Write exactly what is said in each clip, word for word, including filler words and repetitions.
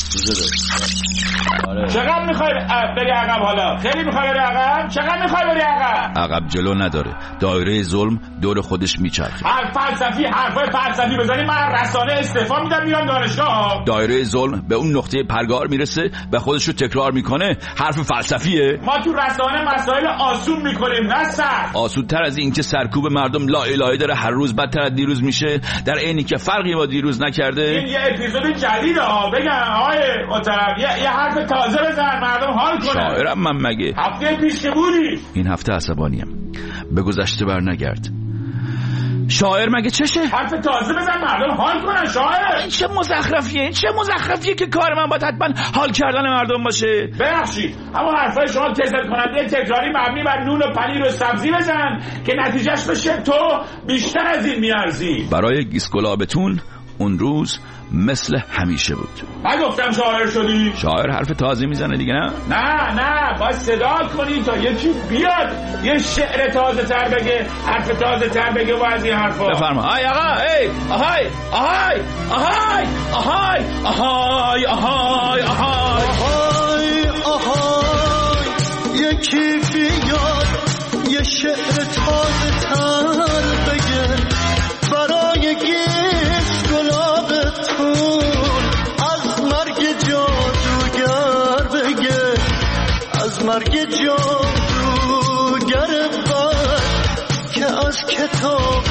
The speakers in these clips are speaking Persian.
آره. چقدر میخوای بری عقب حالا؟ خیلی میخوای بری عقب؟ چقدر میخوای بری عقب؟ عقب جلو نداره. دایره ظلم دور خودش میچرخه. حرف فلسفی، حرفای فلسفی بزنی من رسانه استعفا میدم میرم دانشگاه. دایره ظلم به اون نقطه پرگار میرسه و خودش رو تکرار میکنه. حرف فلسفیه. ما تو رسانه مسائل آسون میکنیم نه سخت. آسون‌تر از این که سرکوب مردم لا الهی داره هر روز بدتر از دیروز میشه، در عینی که فرقی با دیروز نکرده. این یه اپیزود جدیده ها. بگم آقای محترم یه, یه حرف تازه بزن مردم حال کنه. شاعرم من مگه؟ هفته پیش که بودی. این هفته عصبانیم. به گذشته بر نگرد. شاعر مگه چشه؟ حرف تازه بزن مردم حال کنن. شاعر این چه مزخرفیه؟ این چه مزخرفیه که کار من باید حتما حال کردن مردم باشه؟ ببخشید اما حرفای شما کسل کننده تکراری مبنی بر نون و پنیر و سبزی بزن که نتیجهش بشه تو بیشتر از این میارزی. برای گیسگلابتون اون روز مثل همیشه بود. من گفتم شاعر شدی؟ شاعر حرف تازه میزنه دیگه نه؟ نه نه باید صدا کنی تا یکی بیاد یه شعر تازه تر بگه، حرف تازه تر بگه و از این حرفا. بفرما. آی آقا ای آهای آهای آهای آهای آهای آهای آهای آهای یکی بیاد یه شعر تازه تر بگه برای گیس گلابتون از مرگ جادوگر بگه، از مرگ جادوگر بد که از کتاب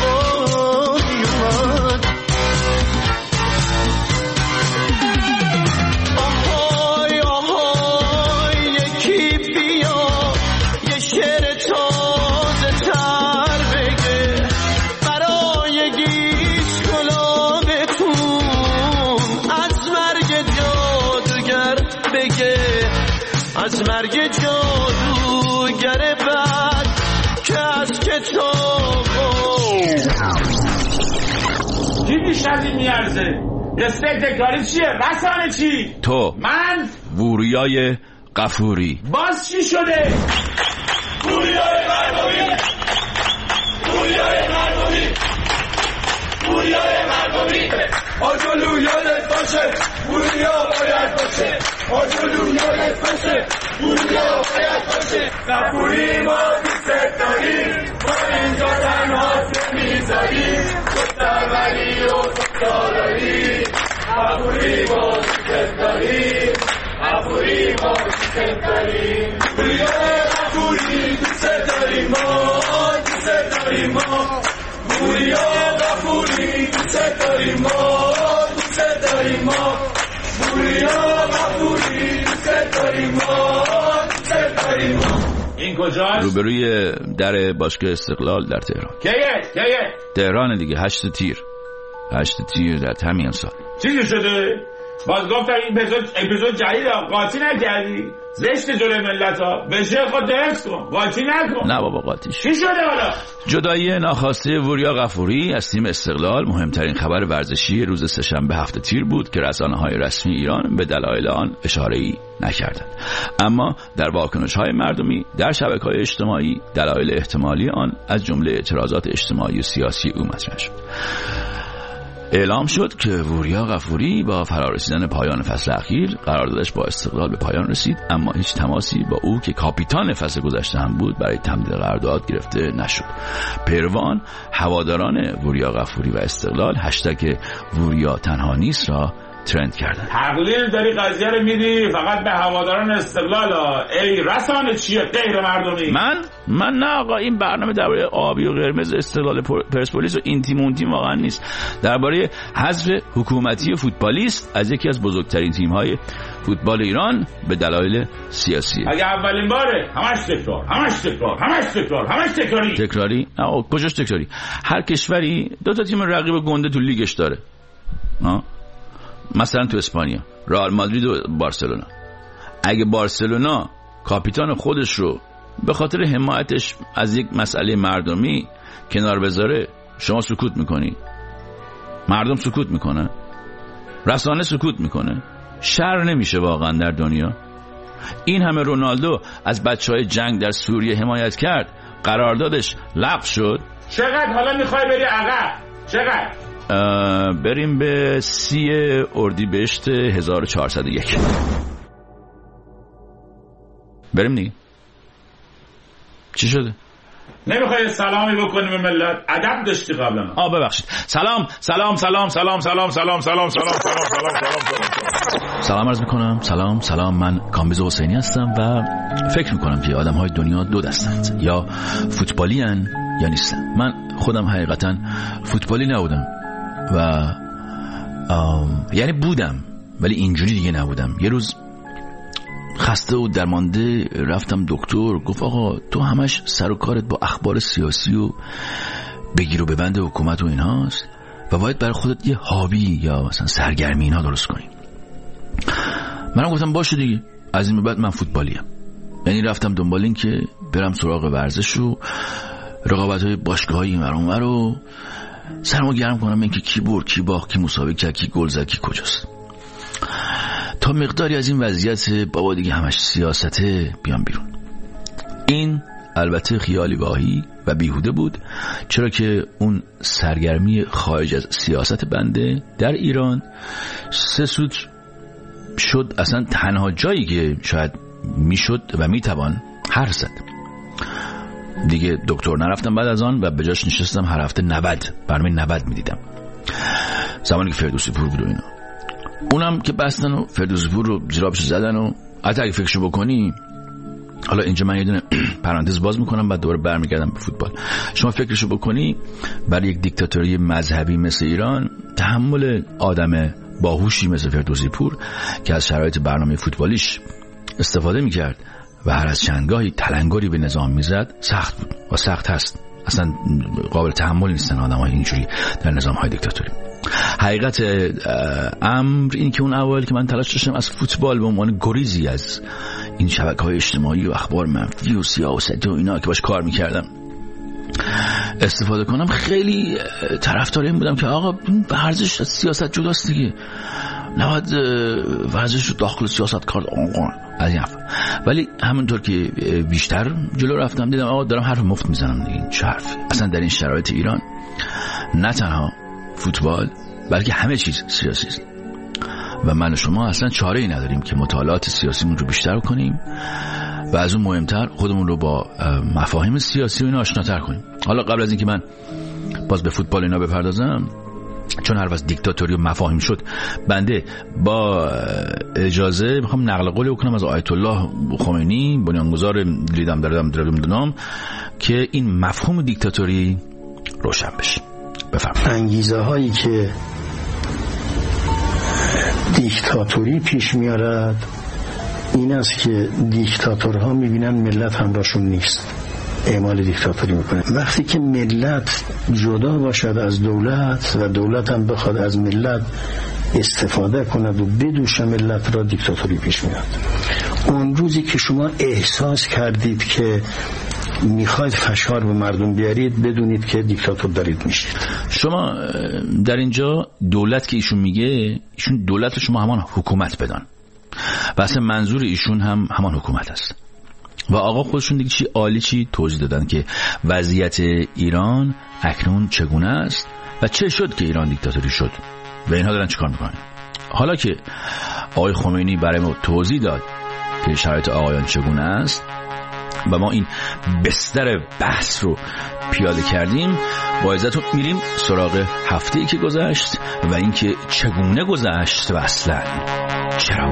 آمد. آهای آهای یکی بیا یه شعر تازه تر بگه برای گیس گلابتون از مرگ جادوگر بگه، از مرگ جادوگر بد که از کتاب. چی بیشتر از این میارزه؟ رسپکت تکراری چیه؟ رسانه چی؟ تو من ووریای غفوری. باز چی شده؟ ووریای مردمی، ووریای مردمی، ووریای مردمی. آجلو یادت باشه ووریا باید باشه، آجلو یادت باشه ووریا باید باشه. غفوری ما دوست داریم، ما اینجا تنها میذاریم تو سروری و تو سالاری. غفوری ما دوست داریم، غفوری ما دوست داریم، ووریای غفوری دوست داریم، ما دوست داریم، ما ووریا غفوری دوست داریم، ما دوست داریم، ما ووریا غفوری دوست داریم، ما دوست داریم، ما. این کجاست؟ روبروی در باشگاه استقلال در تهران. کیه؟ کیه؟ تهران دیگه. هشت تیر هشت تیر در همین امسال. چیزی شده؟ باز گفتم این اپیزود اپیزود جدیده قاطی نکردی؟ زشت جلوی ملت ها بشه خود درست کن، قاطی نکن. نه بابا قاطی شد. چی شده حالا؟ جدایی ناخواسته ووریا غفوری از تیم استقلال مهمترین خبر ورزشی روز سه‌شنبه هفته تیر بود که رسانه‌های رسمی ایران به دلایل آن اشاره‌ای نکردند. اما در واکنش‌های مردمی در شبکه‌های اجتماعی دلایل احتمالی آن از جمله اعتراضات اجتماعی و سیاسی او مطرح شد. اعلام شد که ووریا غفوری با فرارسیدن پایان فصل اخیر قراردادش با استقلال به پایان رسید، اما هیچ تماسی با او که کاپیتان فصل گذشته هم بود برای تمدید قرارداد گرفته نشد. پیروان هواداران ووریا غفوری و استقلال هشتگ ووریا تنها نیست را ترند کردن. تقلیل داری قضیه رو میدی فقط به هواداران استقلال ها. ای رسانه چیه غیر مردمی؟ من من نه آقا، این برنامه درباره آبی و قرمز استقلال پرسپولیس و این تیم اون تیم واقعا نیست. درباره حذف حکومتی فوتبالیست از یکی از بزرگترین تیم‌های فوتبال ایران به دلایل سیاسی. اگه اولین باره همش تکرار همش تکرار همش تکرار همش تکراری تکراری نه کجاش تکراری؟ هر کشوری دو تا تیم رقیب گنده تو لیگش داره. ها مثلا تو اسپانیا رئال مادرید و بارسلونا. اگه بارسلونا کاپیتان خودش رو به خاطر حمایتش از یک مسئله مردمی کنار بذاره، شما سکوت میکنی؟ مردم سکوت میکنه؟ رسانه سکوت میکنه؟ شر نمیشه واقعا در دنیا؟ این همه رونالدو از بچهای جنگ در سوریه حمایت کرد، قراردادش لغو شد. چقدر حالا میخوای بری عقب؟ چقدر؟ بریم به سی اردیبهشت هزار و چهارصد و یک. بریم دیگه. چی شده؟ نمیخوای سلامی بکنیم به ملت؟ ادب داشتی قبلا. آه ببخشید. سلام سلام سلام سلام سلام سلام سلام سلام سلام سلام سلام سلام عرض میکنم. سلام سلام من کامبیز حسینی هستم و فکر میکنم که آدم های دنیا دو دستند، یا فوتبالی ان یا نیستن. من خودم حقیقتا فوتبالی نبودم و یعنی بودم ولی اینجوری دیگه نبودم. یه روز خسته و درمانده رفتم دکتر، گفت آقا تو همش سر و کارت با اخبار سیاسی و بگیر و ببند حکومت و اینهاست و باید برای خودت یه هابی یا مثلا سرگرمی اینا درست کنی. منم گفتم باشه دیگه، از این به بعد من فوتبالیم. یعنی رفتم دنبال این که برم سراغ ورزش و رقابت‌های باشگاه‌های این ور اون ور رو سرمو گرم کنم، این که کی برد کی باخت کی مساوی کرد کی گل زد کی کجاست. تا مقداری از این وضعیت بابا دیگه همش سیاسته بیام بیرون. این البته خیالی واهی و بیهوده بود، چرا که اون سرگرمی خارج از سیاست بنده در ایران سه سود شد اصلا تنها جایی که شاید میشد و میتوان حرف زد. دیگه دکتر نرفتم بعد از آن و به جاش نشستم هر هفته نود برنامه نود میدیدم، زمانی که فردوسی پور بود و اینا. اونم که بستن و فردوسی پور رو زیرابش زدن و حتی اگه فکرشو بکنی، حالا اینجا من یه دونه پرانتز باز میکنم بعد دوباره برمیگردم به فوتبال. شما فکرشو بکنی برای یک دیکتاتوری مذهبی مثل ایران تحمل آدم باهوشی مثل فردوسی پور که از شرایط برنامه فوتبالیش استفاده میکرد و هر از چندگاهی تلنگری به نظام میزد سخت بود و سخت هست. اصلا قابل تحمل نیستن آدم های اینجوری در نظام های دیکتاتوری. حقیقت امر این که اون اول که من تلاش داشتم از فوتبال به عنوان گریزی از این شبکه‌های اجتماعی و اخبار منفی و سیاست و اینا که باش کار میکردم استفاده کنم، خیلی طرفدار این بودم که آقا ورزش از سیاست جداست دیگه، نباید ورزش رو داخل سیاست کار آقا از این حرف. ولی همونطور که بیشتر جلو رفتم دیدم آقا دارم حرف مفت میزنم دیگه. چه حرفی؟ اصلا در این شرایط ایران نه تنها فوتبال بلکه همه چیز سیاسی است و من و شما اصلا چاره ای نداریم که مطالعات سیاسیمون رو بیشتر کنیم و از اون مهمتر خودمون رو با مفاهیم سیاسی و اینا آشناتر کنیم. حالا قبل از اینکه من باز به فوتبال اینا بپردازم، چون حرف از دیکتاتوری و مفاهیم شد، بنده با اجازه میخوام نقل قولی بکنم از آیت الله خمینی، بنیانگذار لیدم دردم دردم دنام، که این مفهوم دیکتاتوری روشن بشه. بفرمایید. انگیزه هایی که دیکتاتوری پیش میارد این است که دیکتاتورها میبینن ملت همراهشون نیست، اعمال دیکتاتوری میکنه. وقتی که ملت جدا باشد از دولت و دولت هم بخواد از ملت استفاده کند و بدوشه ملت را، دیکتاتوری پیش میاد. اون روزی که شما احساس کردید که میخواید فشار به مردم بیارید، بدونید که دیکتاتور دارید میشید. شما در اینجا دولت که ایشون میگه، ایشون دولت شما همان حکومت بدان و اصلا منظور ایشون هم همان حکومت است. و آقا خودشون دیگه چی عالی چی توضیح دادن که وضعیت ایران اکنون چگونه است و چه شد که ایران دیکتاتوری شد و اینها دارن چیکار میکنن. حالا که آقای خمینی برای ما توضیح داد که شرایط آقایان چگونه است و ما این بستر بحث رو پیاده کردیم، با عزتون میریم سراغ هفته‌ای که گذشت و اینکه چگونه گذشت و اصلا چرا.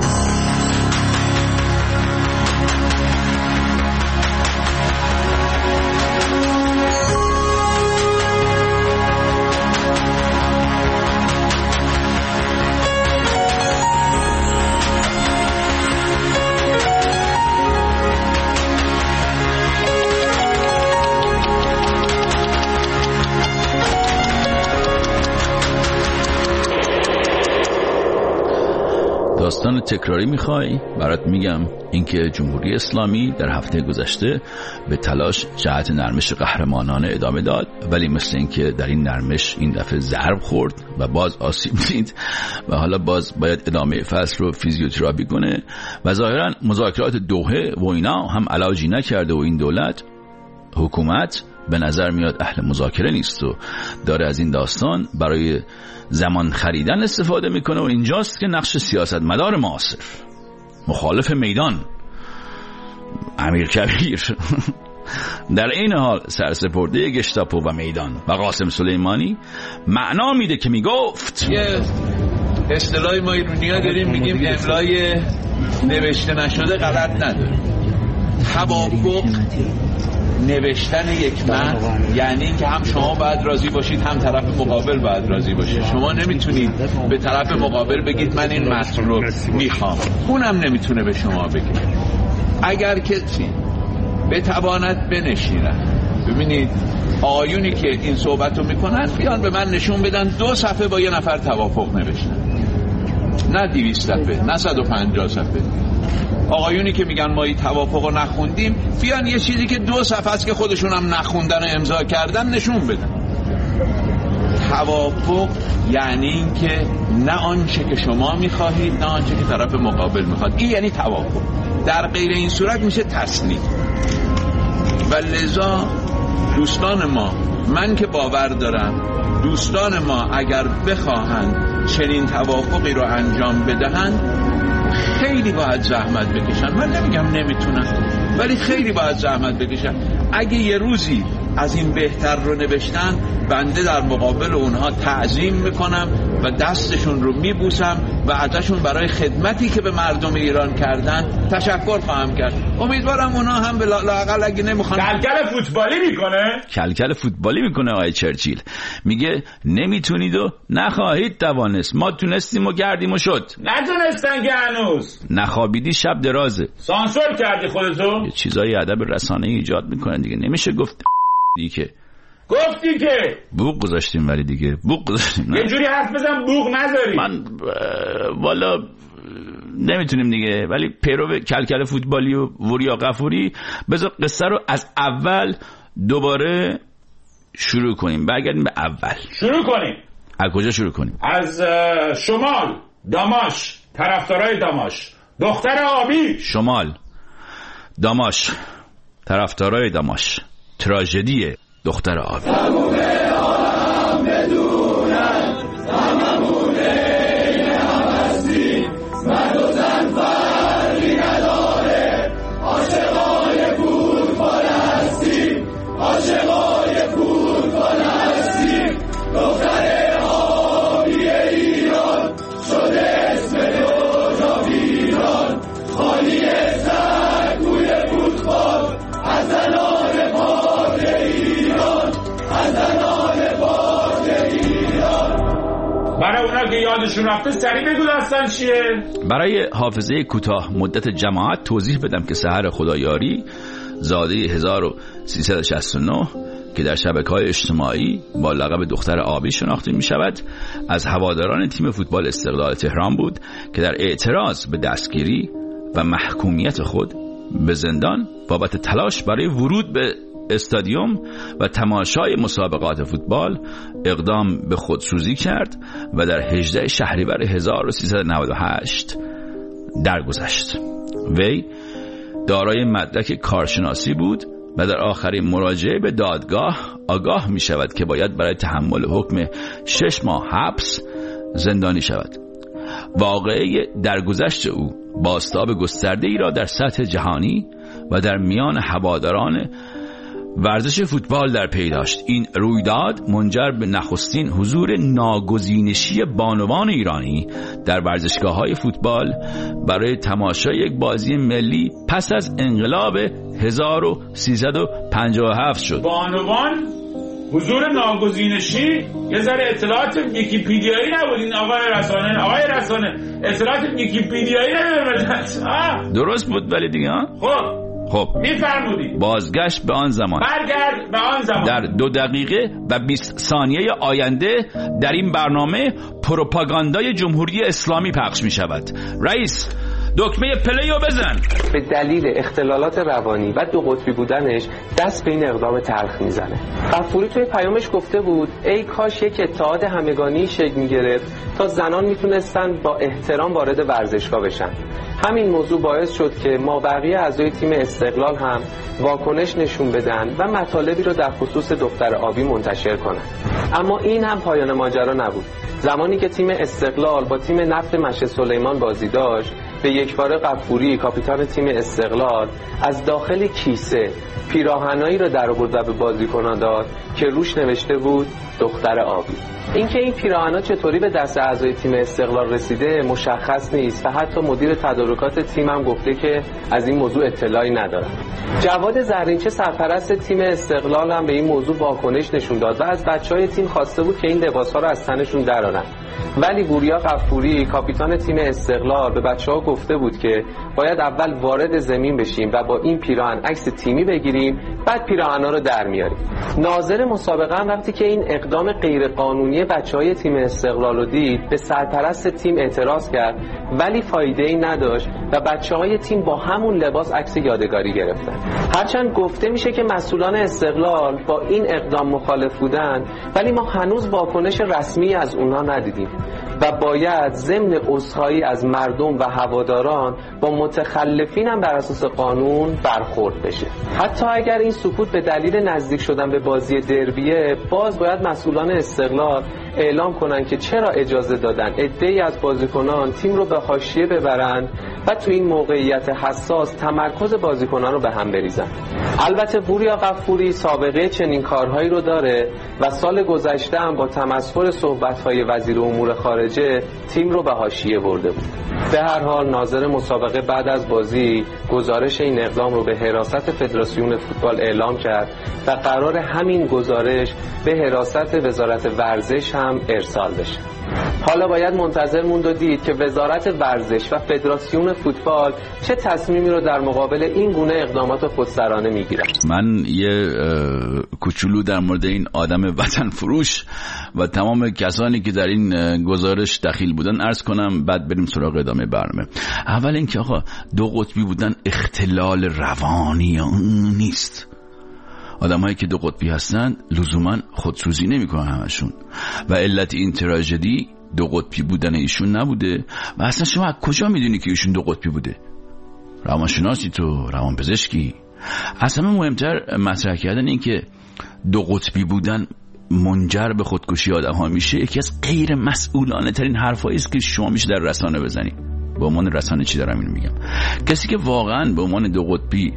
داستان تکراری میخوای؟ برات میگم اینکه جمهوری اسلامی در هفته گذشته به تلاش جهت نرمش قهرمانانه ادامه داد، ولی مثل اینکه در این نرمش این دفعه ضرب خورد و باز آسیب دید و حالا باز باید ادامه فصل رو فیزیوتراپی کنه و ظاهرا مذاکرات دوحه و اینا هم علاجی نکرده و این دولت حکومت به نظر میاد اهل مذاکره نیست و داره از این داستان برای زمان خریدن استفاده میکنه و اینجاست که نقش سیاستمدار معاصر، مخالف میدان، امیرکبیر در این حال سرسپرده گشتاپو و میدان و قاسم سلیمانی معنا میده که میگفت یه اصطلاحی ما ایرونیا داریم میگیم املای نوشته نشده غلط نداره. توافق نوشتن یک متن یعنی اینکه هم شما باید راضی باشید هم طرف مقابل باید راضی باشه. شما نمیتونید به طرف مقابل بگید من این متن رو میخوام، اونم نمیتونه به شما بگه. اگر کسی بتواند بنشینن، ببینید آیونی که این صحبت رو میکنن بیان به من نشون بدن دو صفحه با یه نفر توافق نوشتن، نه دویست صفحه، نه صد و پنجاه صفحه. آقایونی که میگن ما این توافق رو نخوندیم بیان یه چیزی که دو صفحه است که خودشون هم نخوندن و امضا کردن نشون بدن. توافق یعنی این که نه آنچه که شما میخواهید نه آنچه که طرف مقابل میخواد، این یعنی توافق. در غیر این صورت میشه تسلیم. و لذا دوستان ما، من که باور دارم دوستان ما اگر بخواهند چنین توافقی رو انجام بدهند خیلی باید زحمت بکشن. من نمیگم نمیتونن، ولی خیلی باید زحمت بکشن. اگه یه روزی از این بهتر رو نوشتن، بنده در مقابل اونها تعظیم میکنم و دستشون رو میبوسم و ازشون برای خدمتی که به مردم ایران کردن تشکر خواهم کرد. امیدوارم اونها هم به لااقل اگه نمیخوان. کلکل فوتبالی میکنه کلکل فوتبالی میکنه آقای چرچیل. میگه نمیتونید و نخواهید توانست، ما تونستیم و کردیم و شد. نتونستن که هنوز. نخوابیدی شب درازه. سانسور کردی خودتو. یه چیزای ادب رسانه‌ای ایجاد میکنن دیگه، نمیشه گفت دیگه که گفتی که بوق گذاشتیم، ولی دیگه بوق گذاشتیم. یه جوری حرف بزن بوق نذاری. من والا نمیتونیم دیگه، ولی پیرو کلکل فوتبالی و وریا غفوری بذار قصه رو از اول دوباره شروع کنیم، برگردیم به اول. شروع کنیم. از کجا شروع کنیم؟ از شمال، داماش، طرفدارای داماش، دختر آبی. شمال، داماش، طرفدارای داماش، تراژدی دختر آبی. تموم عالم بدونن هممونه این هم هستیم، مرد و زن فرقی نداره، عاشقای فوتبال هستیم، عاشقای فوتبال هستیم. دختر آبی ایران شده اسم دوجا ویران، خالی سکوی فوتبال از زنان پاک ایران، از زنان پاک ایران. برای اونا که یادشون رفته سریع بگو داستان چیه؟ برای حافظه کوتاه مدت جماعت توضیح بدم که سحر خدایاری زاده هزار و سیصد و شصت و نه که در شبکه‌های اجتماعی با لقب دختر آبی شناخته می شود، از هواداران تیم فوتبال استقلال تهران بود که در اعتراض به دستگیری و محکومیت خود به زندان بابت تلاش برای ورود به استادیوم و تماشای مسابقات فوتبال اقدام به خودسوزی کرد و در هجدهم شهریور هزار و سیصد و نود و هشت درگذشت. وی دارای مدرک کارشناسی بود و در آخرین مراجعه به دادگاه آگاه می شود که باید برای تحمل حکم شش ماه حبس زندانی شود. واقعه درگذشت او بازتاب گسترده ای را در سطح جهانی و در میان هواداران ورزش فوتبال در پی داشت. این رویداد منجر به نخستین حضور ناگزینشی بانوان ایرانی در ورزشگاه‌های فوتبال برای تماشای یک بازی ملی پس از انقلاب هزار و سیصد و پنجاه و هفت شد. بانوان حضور ناگزینشی یه ذره اطلاعات ویکی‌پدیایی نبودین آقای رسانه آقای رسانه اطلاعات ویکی‌پدیایی ندارم. درست بود ولی دیگه ها؟ خب خب میفرمودی بازگشت به آن زمان. برگرد به آن زمان. در دو دقیقه و بیست ثانیه آینده در این برنامه پروپاگاندای جمهوری اسلامی پخش می شود. رئیس دکمه پلی رو بزن. به دلیل اختلالات روانی و دو قطبی بودنش دست به این اقدام تلخ میزنه. غفوری توی پیامش گفته بود ای کاش یک اتحاد همگانی شکل میگرفت تا زنان میتونستن با احترام وارد ورزشگاه بشن. همین موضوع باعث شد که مابقی اعضای تیم استقلال هم واکنش نشون بدن و مطالبی رو در خصوص دختر آبی منتشر کنن. اما این هم پایان ماجرا نبود. زمانی که تیم استقلال با تیم نفت مشهد سلیمان بازی داشت، به یکباره غفوری کاپیتان تیم استقلال از داخل کیسه پیراهنایی رو در آورد و به بازیکنان داد که روش نوشته بود دختر آبی. اینکه این پیراهن‌ها چطوری به دست اعضای تیم استقلال رسیده مشخص نیست و حتی مدیر تدارکات تیم هم گفته که از این موضوع اطلاعی ندارن. جواد زرینچه سرپرست تیم استقلال هم به این موضوع واکنش نشون داد و از بچهای تیم خواسته بود که این لباس‌ها رو از تنشون درارن. ولی وریا غفوری کاپیتان تیم استقلال به بچه‌ها گفته بود که باید اول وارد زمین بشیم و با این پیراهن عکس تیمی بگیریم، بعد پیراهن‌ها رو در میاریم. ناظر مسابقه هم وقتی که این اقدام غیرقانونی بچه‌های تیم استقلال رو دید، به سرپرست تیم اعتراض کرد، ولی فایده‌ای نداشت و بچه‌های تیم با همون لباس عکس یادگاری گرفتن. هرچند گفته میشه که مسئولان استقلال با این اقدام مخالف بودن، ولی ما هنوز واکنش رسمی از اونها ندیدیم و باید ضمن عذرخواهی از مردم و هواداران با متخلفین هم بر اساس قانون برخورد بشه. حتی اگر این سکوت به دلیل نزدیک شدن به بازی دربیه، باز باید مسئولان استقلال اعلام کنن که چرا اجازه دادن عده‌ای از بازیکنان تیم رو به حاشیه ببرن و تو این موقعیت حساس تمرکز بازیکنان رو به هم بریزن. البته وریا غفوری سابقه چنین کارهایی رو داره و سال گذشته هم با تمسخر صحبت‌های وزیر امور خارجه تیم رو به حاشیه برده بود. به هر حال ناظر مسابقه بعد از بازی گزارش این اقدام رو به حراست فدراسیون فوتبال اعلام کرد و قرار همین گزارش به حراست وزارت ورزش هم ارسال بشه. حالا باید منتظر موند و دید که وزارت ورزش و فدراسیون فوتبال چه تصمیمی رو در مقابل این گونه اقدامات خودسرانه میگیرن. من یه کوچولو در مورد این آدم وطن فروش و تمام کسانی که در این گزارش دخیل بودن عرض کنم، بعد بریم سراغ ادامه برنامه. اول اینکه آقا دو قطبی بودن اختلال روانی نیست. آدم هایی که دو قطبی هستن لزوما خودسوزی نمی کنن همشون و علت این تراژدی دو قطبی بودن ایشون نبوده. و اصلا شما از کجا میدونی که ایشون دو قطبی بوده؟ روانشناسی تو، روانپزشکی؟ اصلا مهمتر مطرح کردن این که دو قطبی بودن منجر به خودکشی آدم ها میشه یکی از غیر مسئولانه ترین حرفایی است که شما میشه در رسانه بزنی. به عنوان رسانه چی دارم اینو میگم؟ کسی که واقعا به عنوان دو قطبی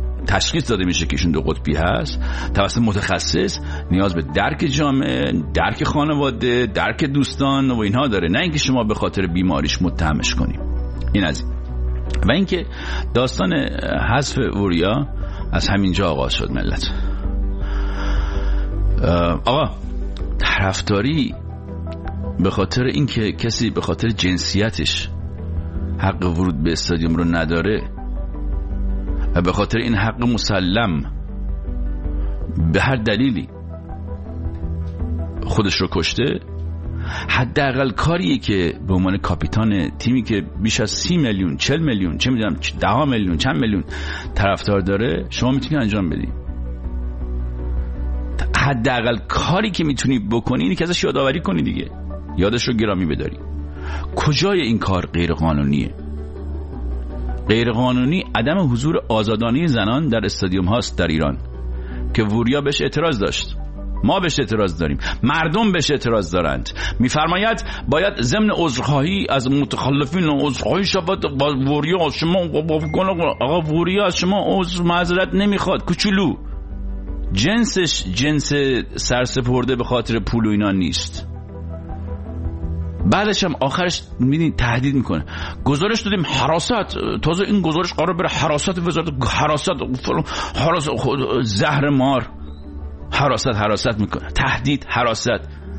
تشخیص داده میشه که ایشون دو قطبی هست توسط متخصص، نیاز به درک جامعه، درک خانواده، درک دوستان و اینها داره، نه اینکه شما به خاطر بیماریش متهمش کنیم. این از این. و اینکه داستان حذف وریا از همینجا آغاز شد. ملت آقا طرفداری به خاطر اینکه کسی به خاطر جنسیتش حق ورود به استادیوم رو نداره و به خاطر این حق مسلم به هر دلیلی خودش رو کشته، حداقل کاریه که به عنوان کاپیتان تیمی که بیش از سی میلیون، چل میلیون، چه میدونم ده میلیون، چند میلیون طرفدار داره، شما میتونی انجام بدی. حداقل کاری که میتونی بکنی اینه که ازش یادآوری کنی دیگه، یادش رو گرامی بداری. کجای این کار غیر قانونیه؟ غیر قانونی عدم حضور آزادانه زنان در استادیوم هاست در ایران که وریا بهش اعتراض داشت، ما بهش اعتراض داریم، مردم بهش اعتراض دارند. میفرماید باید ضمن عذرخواهی از متخلفین و عذرخواهی شود با وریا. شما آقا وریا از شما عذر معذرت نمیخواد، کوچولو. جنسش جنس سرسپرده به خاطر پول و اینا نیست. بعدش هم آخرش میدین تهدید میکنه، گزارش دادیم حراست، تازه این گزارش قرار بره حراست وزارت، حراست حراست زهر مار، حراست حراست میکنه، تهدید، حراست.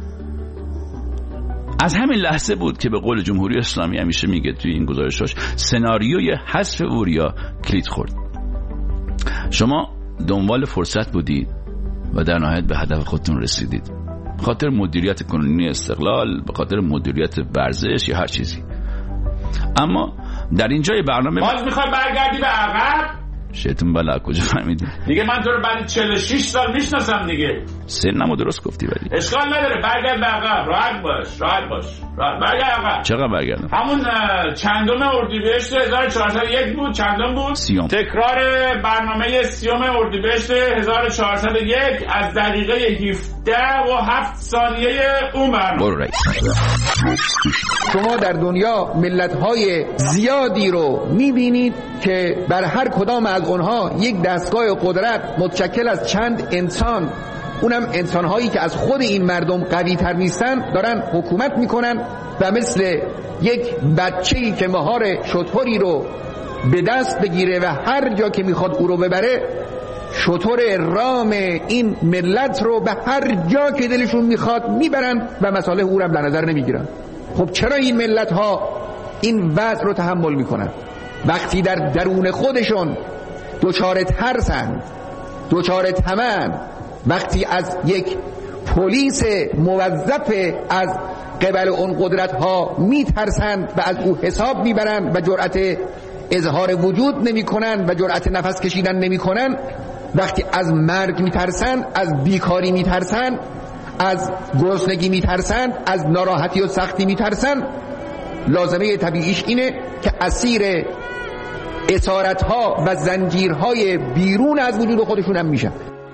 از همین لحظه بود که به قول جمهوری اسلامی همیشه میگه توی این گزارشاش سناریوی حذف وریا کلید خورد. شما دنبال فرصت بودید و در نهایت به هدف خودتون رسیدید، به خاطر مدیریت کنونی استقلال، به خاطر مدیریت ورزش یا هر چیزی. اما در اینجای برنامه باز میخوای برگردی به عقب؟ شیطون بلا کجا فهمیدی؟ دیگه من تو رو بعد چهل و شش سال میشناسم دیگه. سنمو درست گفتی ولی اشکال نداره، برگرد به عقب، راحت باش راحت باش راحت برگرد عقب. چقدر برگردم؟ همون چندم اردیبهشت هزار و چهارصد و یک بود. چندم بود؟ سیوم. تکرار برنامه سیوم اردیبهشت هزار و چهارصد و یک از دقیقه هفده و هفت ثانیه اون برنامه. برو رئیس. شما در دنیا ملت‌های زیادی رو می‌بینید که بر هر کدام از اونها یک دستگاه قدرت متشکل از چند انسان، اونم انسان‌هایی که از خود این مردم قوی‌تر نیستن، دارن حکومت میکنن و مثل یک بچه‌ای که مهار شتری رو به دست بگیره و هر جا که میخواد او رو ببره، شتر رام این ملت رو به هر جا که دلشون میخواد میبرن و مصالح او رو هم در نظر نمیگیرن. خب چرا این ملت ها این وضع رو تحمل میکنن؟ وقتی در درون خودشون دوچار ترسن، دوچار طمعن، وقتی از یک پلیس موظف از قبل اون قدرت ها میترسن و از او حساب میبرن و جرأت اظهار وجود نمی کنن و جرأت نفس کشیدن نمی کنن، وقتی از مرگ میترسن، از بیکاری میترسن، از گرسنگی میترسن، از ناراحتی و سختی میترسن، لازمه طبیعیش اینه که اسیر اسارت‌ها و زنجیرهای بیرون از وجود خودشون هم میشن.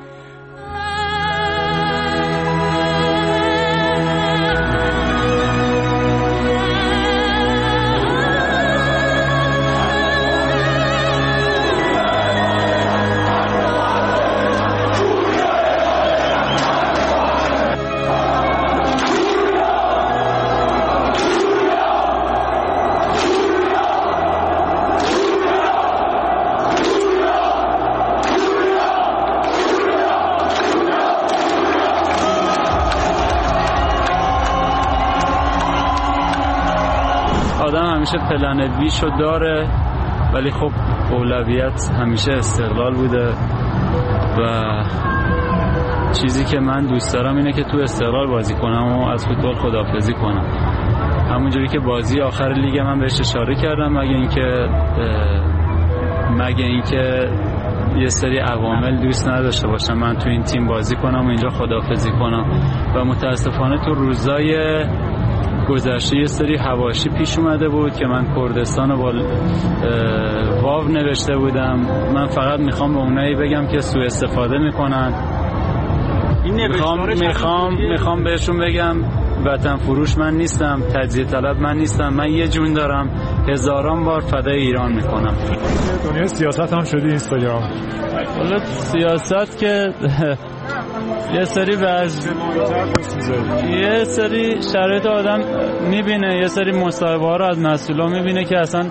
آدم همیشه پلن بیشو داره، ولی خب اولویت همیشه استقلال بوده و چیزی که من دوست دارم اینه که تو استقلال بازی کنم و از فوتبال خداحافظی کنم. همونجوری که بازی آخر لیگ من بهش اشاره کردم، مگه اینکه مگه اینکه یه سری عوامل دوست نداشته باشم من تو این تیم بازی کنم و اینجا خداحافظی کنم و متاسفانه تو روزای گذشته یه سری حواشی پیش اومده بود که من کردستان رو با واو نوشته بودم. من فقط میخوام به اونایی بگم که سوء استفاده میکنن. میخوام میخوام میخوام بهشون بگم وطن فروش من نیستم، تجزیه طلب من نیستم، من یه جون دارم، هزاران بار فدای ایران میکنم. دنیا سیاست هم شدی اینستاگرام. حالا سیاست که یه سری وز یه سری شرایط آدم میبینه، یه سری مصاحبه ها رو از مسئولا میبینه که اصلا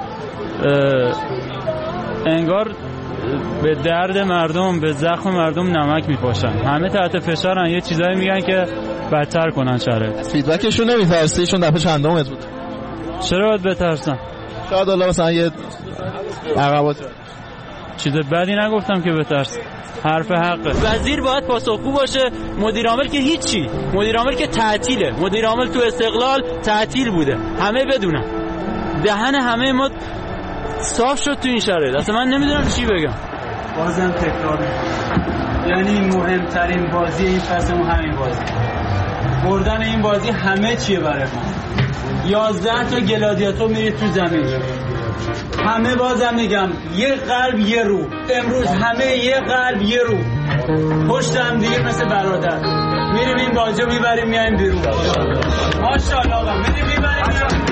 انگار به درد مردم، به زخم مردم نمک میپاشن. همه تحت فشارن، یه چیزایی میگن که بدتر کنن شرایط. فیدبکشون نمیترسی؟ چون دفعه چندمت بود؟ چرا باید بترسن؟ شاید الله مثلا یه عقبات چیز بدی نگفتم که بترس. حرف حقه. وزیر باید پاسخگو باشه، مدیر عامل که هیچی، مدیر عامل که تعطیله، مدیر عامل تو استقلال تعطیل بوده، همه بدونن. دهن همه ما صاف شد تو این شرایط. اصلا من نمیدونم چی بگم. بازم تکرار یعنی مهمترین بازی این فصل همین بازی. بردن این بازی همه چیه برای ما. یازده تا گلادیاتور میرید تو زمین. همه بازم میگم یه قلب یه روح. امروز همه یه قلب یه روح. پشت هم دیگه مثل برادر. میریم این بازی رو میبریم میایم بیرون. ماشاءالله آقا میریم میبریم میایم.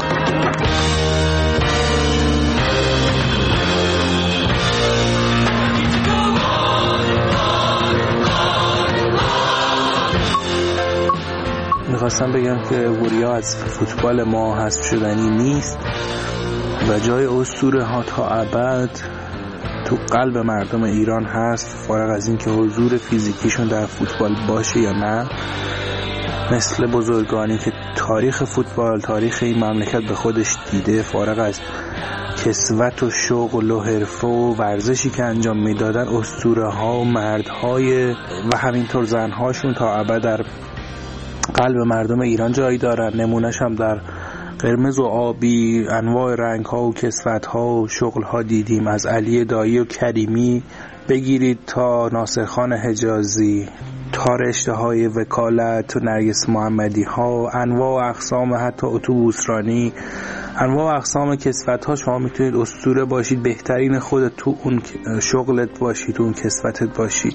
میخواستم بگم که وریا از فوتبال ما حذف شدنی نیست و جای اسطوره ها تا ابد تو قلب مردم ایران هست، فارغ از این که حضور فیزیکیشون در فوتبال باشه یا نه. مثل بزرگانی که تاریخ فوتبال، تاریخ این مملکت به خودش دیده، فارغ از کسوت و شغل و حرفه و ورزشی که انجام میدادن، اسطوره ها و مردهای و همینطور زنهاشون تا ابد در قلب مردم ایران جای دارن. نمونهش هم در قرمز و آبی، انواع رنگ ها و کسوت ها و شغل ها دیدیم، از علی دایی و کریمی بگیرید تا ناصرخان حجازی، تا رشته های وکالت و نرگس محمدی ها، انواع و اقسام حتی اتوبوس رانی، انواع و اقسام کسوت ها. شما میتونید اسطوره باشید، بهترین خودت تو اون شغلت باشید، تو اون کسوتت باشید.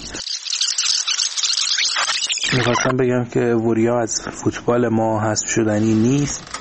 میخواستم بگم که وریا از فوتبال ما حذف شدنی نیست